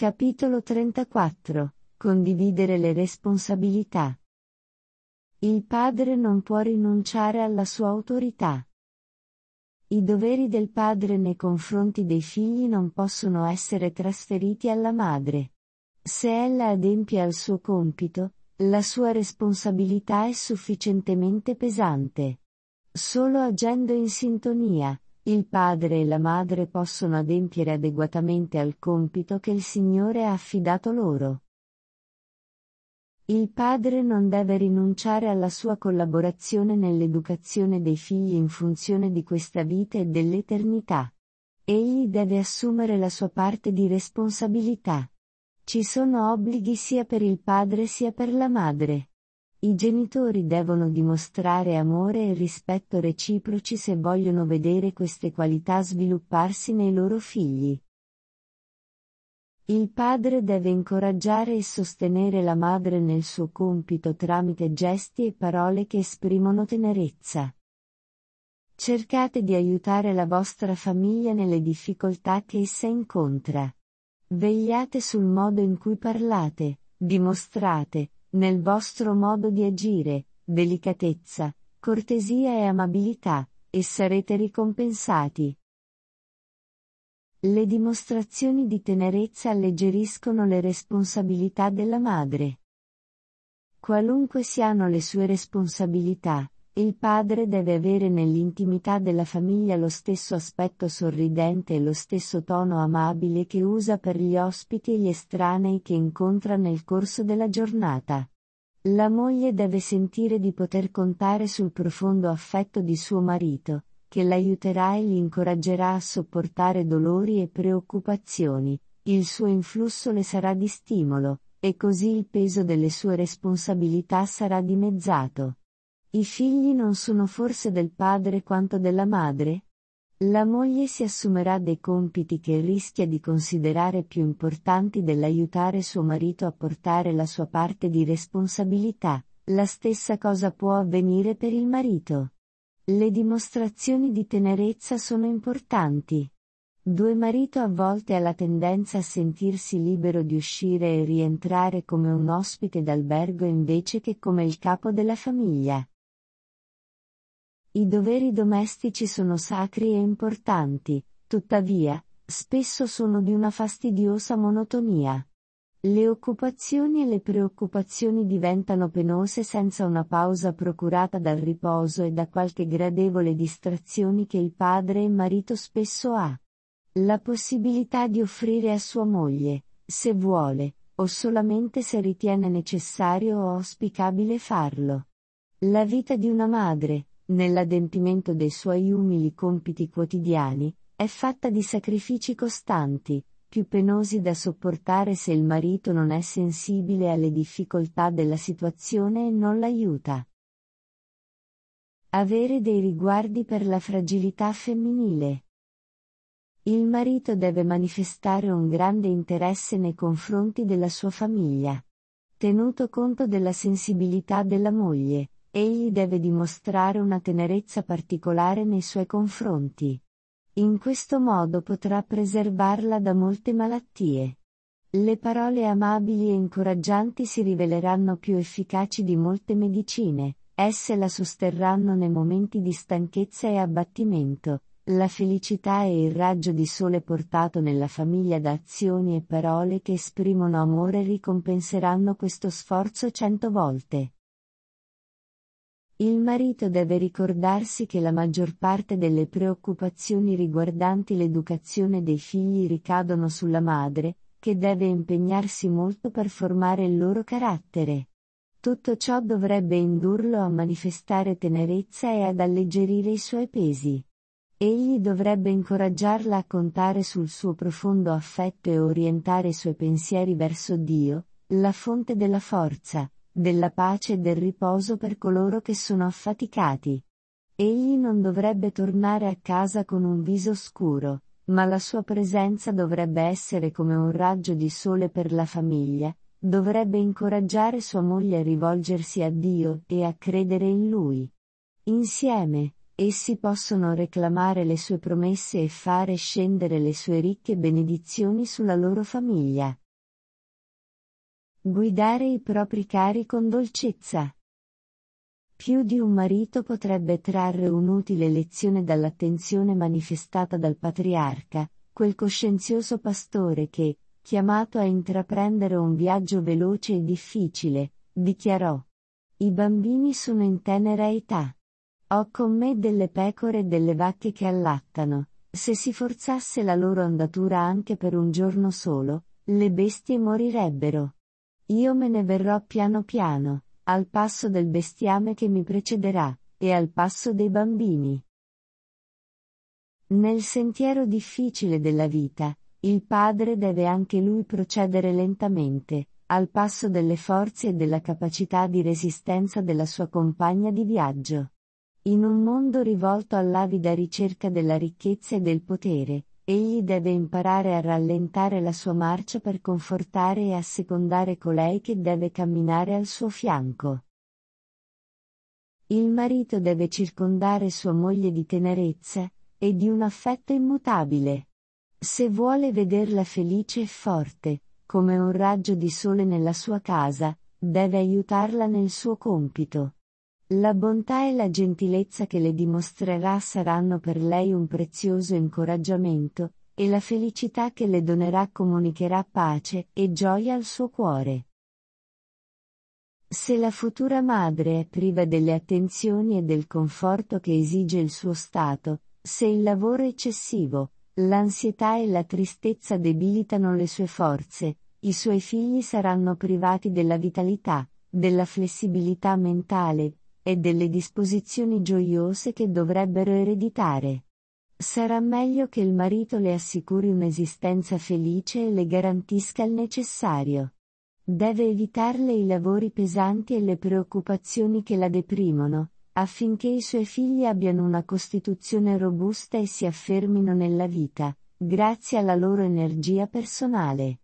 Capitolo 34. Condividere le responsabilità. Il padre non può rinunciare alla sua autorità. I doveri del padre nei confronti dei figli non possono essere trasferiti alla madre. Se ella adempie al suo compito, la sua responsabilità è sufficientemente pesante. Solo agendo in sintonia, il padre e la madre possono adempiere adeguatamente al compito che il Signore ha affidato loro. Il padre non deve rinunciare alla sua collaborazione nell'educazione dei figli in funzione di questa vita e dell'eternità. Egli deve assumere la sua parte di responsabilità. Ci sono obblighi sia per il padre sia per la madre. I genitori devono dimostrare amore e rispetto reciproci se vogliono vedere queste qualità svilupparsi nei loro figli. Il padre deve incoraggiare e sostenere la madre nel suo compito tramite gesti e parole che esprimono tenerezza. Cercate di aiutare la vostra famiglia nelle difficoltà che essa incontra. Vegliate sul modo in cui parlate, dimostrate, nel vostro modo di agire, delicatezza, cortesia e amabilità, e sarete ricompensati. Le dimostrazioni di tenerezza alleggeriscono le responsabilità della madre. Qualunque siano le sue responsabilità, il padre deve avere nell'intimità della famiglia lo stesso aspetto sorridente e lo stesso tono amabile che usa per gli ospiti e gli estranei che incontra nel corso della giornata. La moglie deve sentire di poter contare sul profondo affetto di suo marito, che l'aiuterà e l'incoraggerà a sopportare dolori e preoccupazioni, il suo influsso le sarà di stimolo, e così il peso delle sue responsabilità sarà dimezzato. I figli non sono forse del padre quanto della madre? La moglie si assumerà dei compiti che rischia di considerare più importanti dell'aiutare suo marito a portare la sua parte di responsabilità. La stessa cosa può avvenire per il marito. Le dimostrazioni di tenerezza sono importanti. Marito a volte ha la tendenza a sentirsi libero di uscire e rientrare come un ospite d'albergo invece che come il capo della famiglia. I doveri domestici sono sacri e importanti, tuttavia, spesso sono di una fastidiosa monotonia. Le occupazioni e le preoccupazioni diventano penose senza una pausa procurata dal riposo e da qualche gradevole distrazioni che il padre e marito spesso ha. La possibilità di offrire a sua moglie, se vuole, o solamente se ritiene necessario o auspicabile farlo. La vita di una madre, nell'adempimento dei suoi umili compiti quotidiani, è fatta di sacrifici costanti, più penosi da sopportare se il marito non è sensibile alle difficoltà della situazione e non l'aiuta. Avere dei riguardi per la fragilità femminile. Il marito deve manifestare un grande interesse nei confronti della sua famiglia. Tenuto conto della sensibilità della moglie, egli deve dimostrare una tenerezza particolare nei suoi confronti. In questo modo potrà preservarla da molte malattie. Le parole amabili e incoraggianti si riveleranno più efficaci di molte medicine, esse la sosterranno nei momenti di stanchezza e abbattimento. La felicità e il raggio di sole portato nella famiglia da azioni e parole che esprimono amore ricompenseranno questo sforzo 100 volte. Il marito deve ricordarsi che la maggior parte delle preoccupazioni riguardanti l'educazione dei figli ricadono sulla madre, che deve impegnarsi molto per formare il loro carattere. Tutto ciò dovrebbe indurlo a manifestare tenerezza e ad alleggerire i suoi pesi. Egli dovrebbe incoraggiarla a contare sul suo profondo affetto e orientare i suoi pensieri verso Dio, la fonte della forza, della pace e del riposo per coloro che sono affaticati. Egli non dovrebbe tornare a casa con un viso scuro, ma la sua presenza dovrebbe essere come un raggio di sole per la famiglia, dovrebbe incoraggiare sua moglie a rivolgersi a Dio e a credere in Lui. Insieme, essi possono reclamare le sue promesse e fare scendere le sue ricche benedizioni sulla loro famiglia. Guidare i propri cari con dolcezza. Più di un marito potrebbe trarre un'utile lezione dall'attenzione manifestata dal patriarca, quel coscienzioso pastore che, chiamato a intraprendere un viaggio veloce e difficile, dichiarò: I bambini sono in tenera età. Ho con me delle pecore e delle vacche che allattano. Se si forzasse la loro andatura anche per un giorno solo, le bestie morirebbero. Io me ne verrò piano piano, al passo del bestiame che mi precederà, e al passo dei bambini. Nel sentiero difficile della vita, il padre deve anche lui procedere lentamente, al passo delle forze e della capacità di resistenza della sua compagna di viaggio. In un mondo rivolto all'avida ricerca della ricchezza e del potere, egli deve imparare a rallentare la sua marcia per confortare e assecondare colei che deve camminare al suo fianco. Il marito deve circondare sua moglie di tenerezza, e di un affetto immutabile. Se vuole vederla felice e forte, come un raggio di sole nella sua casa, deve aiutarla nel suo compito. La bontà e la gentilezza che le dimostrerà saranno per lei un prezioso incoraggiamento, e la felicità che le donerà comunicherà pace e gioia al suo cuore. Se la futura madre è priva delle attenzioni e del conforto che esige il suo stato, se il lavoro eccessivo, l'ansietà e la tristezza debilitano le sue forze, i suoi figli saranno privati della vitalità, della flessibilità mentale, e delle disposizioni gioiose che dovrebbero ereditare. Sarà meglio che il marito le assicuri un'esistenza felice e le garantisca il necessario. Deve evitarle i lavori pesanti e le preoccupazioni che la deprimono, affinché i suoi figli abbiano una costituzione robusta e si affermino nella vita, grazie alla loro energia personale.